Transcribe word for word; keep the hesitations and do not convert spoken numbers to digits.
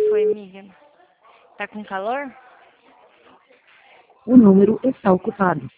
foi, amiga? Tá com calor? O número está ocupado.